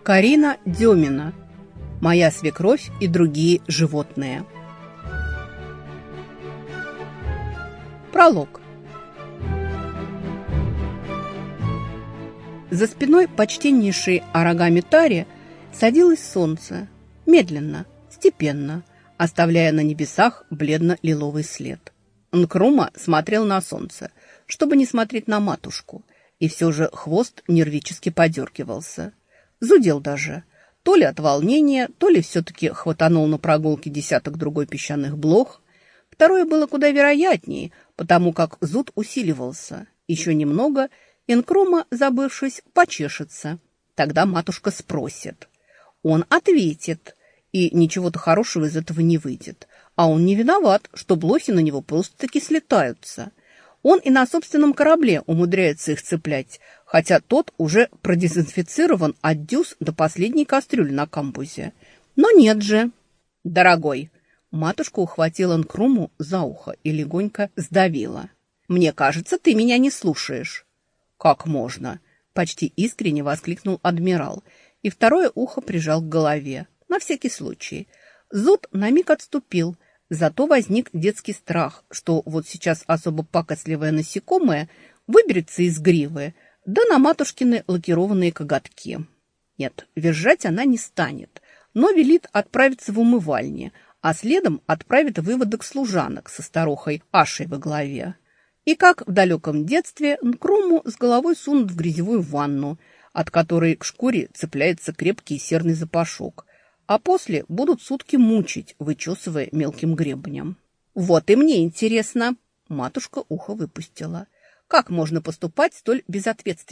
Карина Демина. Моя свекровь и другие животные. Пролог. За спиной почтеннейшей Арагами Тари садилось солнце, медленно, степенно, оставляя на небесах бледно-лиловый след. Нкрума смотрел на солнце, чтобы не смотреть на матушку, и все же хвост нервически подергивался. Зудел даже, то ли от волнения, то ли все-таки хватанул на прогулке десяток-другой песчаных блох. Второе было куда вероятнее, потому как зуд усиливался. Еще немного, и Нкрума, забывшись, почешется. Тогда матушка спросит. Он ответит, и ничего-то хорошего из этого не выйдет. А он не виноват, что блохи на него просто-таки слетаются. Он и на собственном корабле умудряется их цеплять, хотя тот уже продезинфицирован от дюз до последней кастрюли на камбузе. Но нет же. Дорогой, матушка ухватила Нкруму за ухо и легонько сдавила. Мне кажется, ты меня не слушаешь. Как можно? Почти искренне воскликнул адмирал, и второе ухо прижал к голове. На всякий случай. Зуд на миг отступил, зато возник детский страх, что вот сейчас особо пакостливое насекомое выберется из гривы, да на матушкины лакированные коготки. Нет, визжать она не станет, но велит отправиться в умывальне, а следом отправит выводок служанок со старухой Ашей во главе. И как в далеком детстве Нкруму с головой сунут в грязевую ванну, от которой к шкуре цепляется крепкий серный запашок, а после будут сутки мучить, вычесывая мелким гребнем. Вот и мне интересно. Матушка ухо выпустила. Как можно поступать столь безответственно?